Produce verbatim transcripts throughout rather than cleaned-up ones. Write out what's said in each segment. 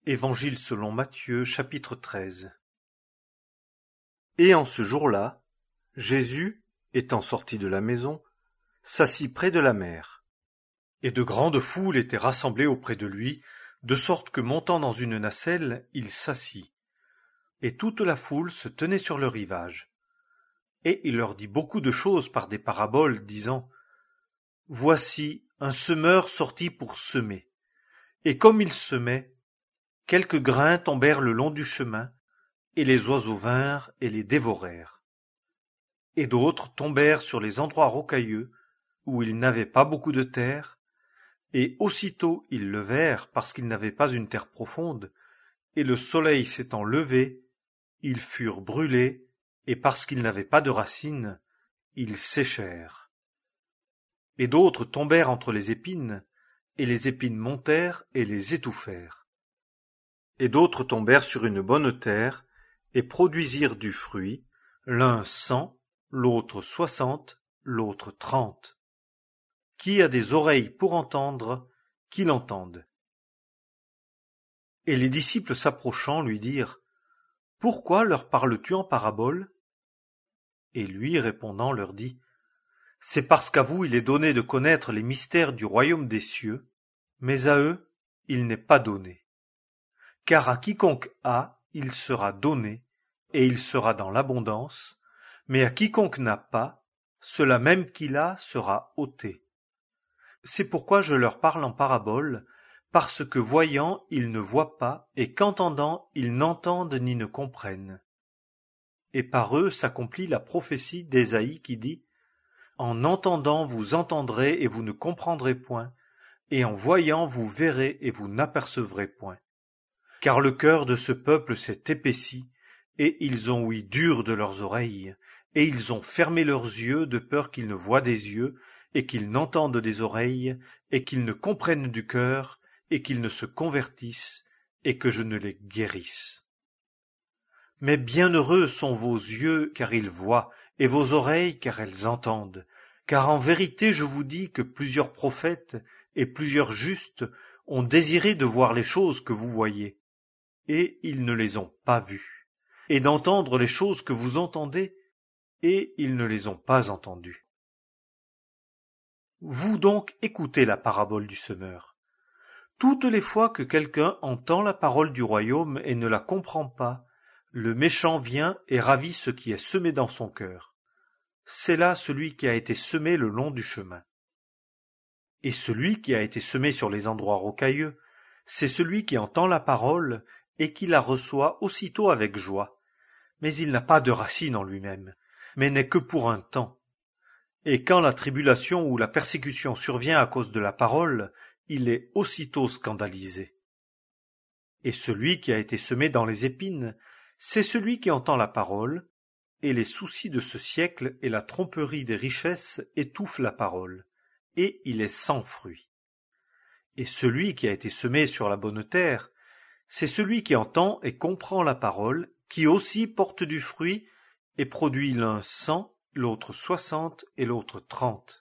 Évangile selon Matthieu, chapitre treize. Et en ce jour-là, Jésus, étant sorti de la maison, s'assit près de la mer. Et de grandes foules étaient rassemblées auprès de lui, de sorte que montant dans une nacelle, il s'assit. Et toute la foule se tenait sur le rivage. Et il leur dit beaucoup de choses par des paraboles, disant : Voici un semeur sorti pour semer. Et comme il semait, quelques grains tombèrent le long du chemin, et les oiseaux vinrent et les dévorèrent. Et d'autres tombèrent sur les endroits rocailleux, où ils n'avaient pas beaucoup de terre, et aussitôt ils levèrent parce qu'ils n'avaient pas une terre profonde, et le soleil s'étant levé, ils furent brûlés, et parce qu'ils n'avaient pas de racines, ils séchèrent. Et d'autres tombèrent entre les épines, et les épines montèrent et les étouffèrent. Et d'autres tombèrent sur une bonne terre, et produisirent du fruit, l'un cent, l'autre soixante, l'autre trente. Qui a des oreilles pour entendre, qu'il entende. Et les disciples s'approchant lui dirent : Pourquoi leur parles-tu en paraboles ? Et lui répondant leur dit : C'est parce qu'à vous il est donné de connaître les mystères du royaume des cieux, mais à eux il n'est pas donné. Car à quiconque a, il sera donné, et il sera dans l'abondance, mais à quiconque n'a pas, cela même qu'il a sera ôté. C'est pourquoi je leur parle en paraboles, parce que voyant, ils ne voient pas, et qu'entendant, ils n'entendent ni ne comprennent. Et par eux s'accomplit la prophétie d'Ésaïe qui dit : En entendant, vous entendrez et vous ne comprendrez point, et en voyant, vous verrez et vous n'apercevrez point. Car le cœur de ce peuple s'est épaissi, et ils ont ouï dur de leurs oreilles, et ils ont fermé leurs yeux de peur qu'ils ne voient des yeux, et qu'ils n'entendent des oreilles, et qu'ils ne comprennent du cœur, et qu'ils ne se convertissent, et que je ne les guérisse. Mais bienheureux sont vos yeux, car ils voient, et vos oreilles, car elles entendent. Car en vérité je vous dis que plusieurs prophètes et plusieurs justes ont désiré de voir les choses que vous voyez, et ils ne les ont pas vues, et d'entendre les choses que vous entendez, et ils ne les ont pas entendues. Vous donc écoutez la parabole du semeur. Toutes les fois que quelqu'un entend la parole du royaume et ne la comprend pas, le méchant vient et ravit ce qui est semé dans son cœur. C'est là celui qui a été semé le long du chemin. Et celui qui a été semé sur les endroits rocailleux, c'est celui qui entend la parole et qui la reçoit aussitôt avec joie. Mais il n'a pas de racine en lui-même, mais n'est que pour un temps. Et quand la tribulation ou la persécution survient à cause de la parole, il est aussitôt scandalisé. Et celui qui a été semé dans les épines, c'est celui qui entend la parole, et les soucis de ce siècle et la tromperie des richesses étouffent la parole, et il est sans fruit. Et celui qui a été semé sur la bonne terre, c'est celui qui entend et comprend la parole, qui aussi porte du fruit, et produit l'un cent, l'autre soixante et l'autre trente.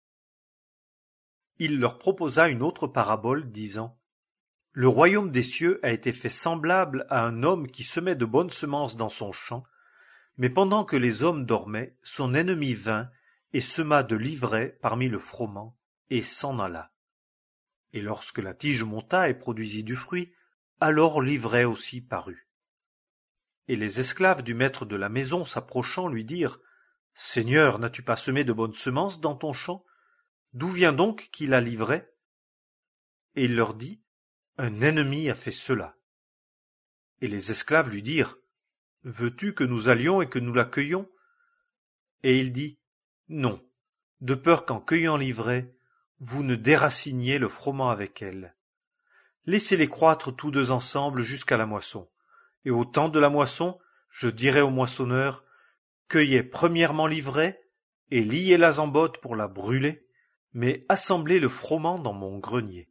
Il leur proposa une autre parabole, disant : Le royaume des cieux a été fait semblable à un homme qui semait de bonnes semences dans son champ, mais pendant que les hommes dormaient, son ennemi vint et sema de l'ivraie parmi le froment, et s'en alla. Et lorsque la tige monta et produisit du fruit, alors l'ivraie aussi parut. Et les esclaves du maître de la maison s'approchant lui dirent : Seigneur, n'as-tu pas semé de bonnes semences dans ton champ ? D'où vient donc qu'il a l'ivraie ? Et il leur dit : Un ennemi a fait cela. Et les esclaves lui dirent : Veux-tu que nous allions et que nous la cueillions ? Et il dit : Non, de peur qu'en cueillant l'ivraie, vous ne déraciniez le froment avec elle. Laissez-les croître tous deux ensemble jusqu'à la moisson. Et au temps de la moisson, je dirai aux moissonneurs : Cueillez premièrement l'ivraie, et liez-la en botte pour la brûler, mais assemblez le froment dans mon grenier.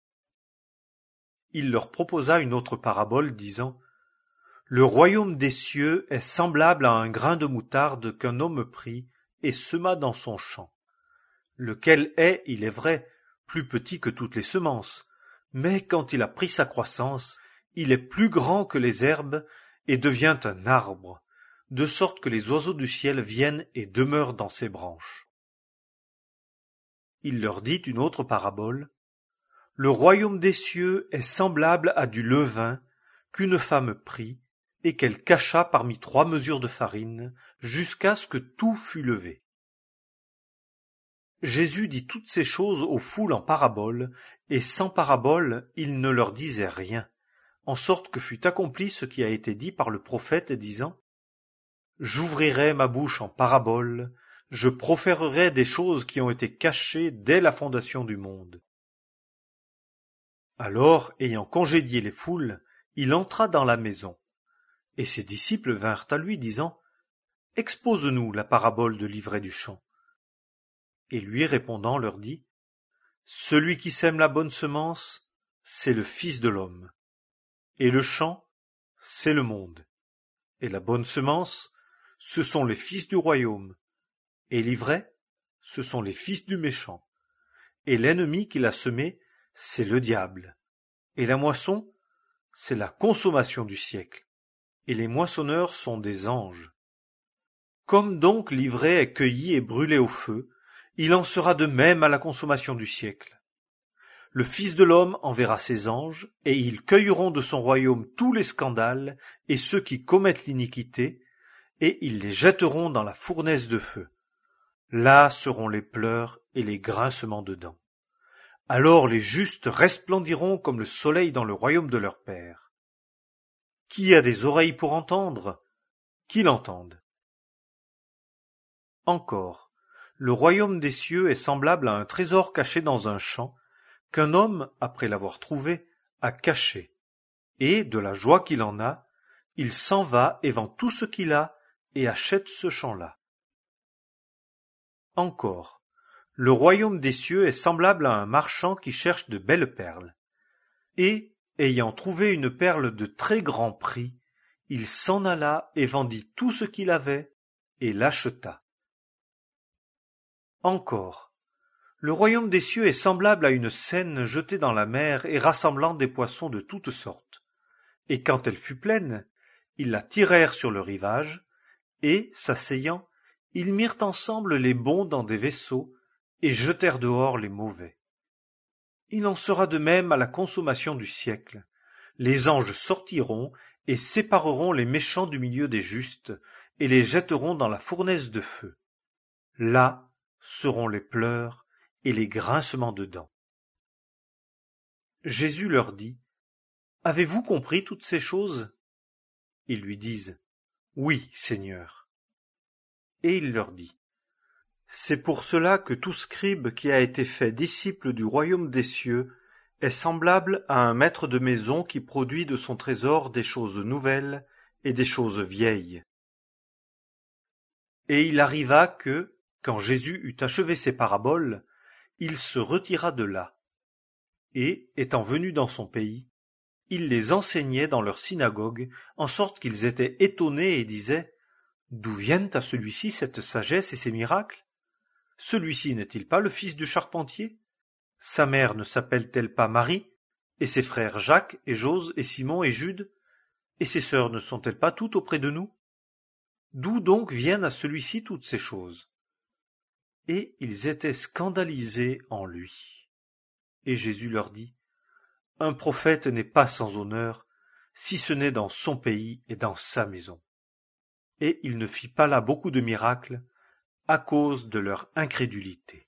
Il leur proposa une autre parabole, disant : Le royaume des cieux est semblable à un grain de moutarde qu'un homme prit et sema dans son champ, lequel est, il est vrai, plus petit que toutes les semences, mais quand il a pris sa croissance, il est plus grand que les herbes et devient un arbre, de sorte que les oiseaux du ciel viennent et demeurent dans ses branches. Il leur dit une autre parabole. Le royaume des cieux est semblable à du levain qu'une femme prit et qu'elle cacha parmi trois mesures de farine jusqu'à ce que tout fût levé. Jésus dit toutes ces choses aux foules en paraboles, et sans parabole il ne leur disait rien, en sorte que fut accompli ce qui a été dit par le prophète disant « J'ouvrirai ma bouche en parabole, je proférerai des choses qui ont été cachées dès la fondation du monde. » Alors, ayant congédié les foules, il entra dans la maison. Et ses disciples vinrent à lui, disant « Expose-nous la parabole de l'ivraie du champ. » Et lui répondant leur dit « Celui qui sème la bonne semence, c'est le Fils de l'homme. Et le champ, c'est le monde. Et la bonne semence, ce sont les fils du royaume. Et l'ivraie, ce sont les fils du méchant. Et l'ennemi qui l'a semé, c'est le diable. Et la moisson, c'est la consommation du siècle. Et les moissonneurs sont des anges. Comme donc l'ivraie est cueillie et brûlée au feu, il en sera de même à la consommation du siècle. Le Fils de l'homme enverra ses anges, et ils cueilleront de son royaume tous les scandales et ceux qui commettent l'iniquité, et ils les jetteront dans la fournaise de feu. Là seront les pleurs et les grincements de dents. Alors les justes resplendiront comme le soleil dans le royaume de leur Père. Qui a des oreilles pour entendre, qu'il entende. Encore, le royaume des cieux est semblable à un trésor caché dans un champ, qu'un homme, après l'avoir trouvé, a caché, et, de la joie qu'il en a, il s'en va et vend tout ce qu'il a, et achète ce champ-là. Encore, le royaume des cieux est semblable à un marchand qui cherche de belles perles, et, ayant trouvé une perle de très grand prix, il s'en alla et vendit tout ce qu'il avait, et l'acheta. Encore, le royaume des cieux est semblable à une seine jetée dans la mer et rassemblant des poissons de toutes sortes. Et quand elle fut pleine, ils la tirèrent sur le rivage, et, s'asseyant, ils mirent ensemble les bons dans des vaisseaux, et jetèrent dehors les mauvais. Il en sera de même à la consommation du siècle. Les anges sortiront et sépareront les méchants du milieu des justes, et les jetteront dans la fournaise de feu. Là seront les pleurs et les grincements de dents. Jésus leur dit, « Avez-vous compris toutes ces choses ?» Ils lui disent, « Oui, Seigneur. » Et il leur dit, « C'est pour cela que tout scribe qui a été fait disciple du royaume des cieux est semblable à un maître de maison qui produit de son trésor des choses nouvelles et des choses vieilles. » Et il arriva que, quand Jésus eut achevé ses paraboles, il se retira de là, et, étant venu dans son pays, il les enseignait dans leur synagogue, en sorte qu'ils étaient étonnés et disaient « D'où viennent à celui-ci cette sagesse et ces miracles? Celui-ci n'est-il pas le fils du charpentier? Sa mère ne s'appelle-t-elle pas Marie? Et ses frères Jacques et Jose et Simon et Jude? Et ses sœurs ne sont-elles pas toutes auprès de nous? D'où donc viennent à celui-ci toutes ces choses? » Et ils étaient scandalisés en lui. Et Jésus leur dit, « Un prophète n'est pas sans honneur, si ce n'est dans son pays et dans sa maison. » Et il ne fit pas là beaucoup de miracles, à cause de leur incrédulité.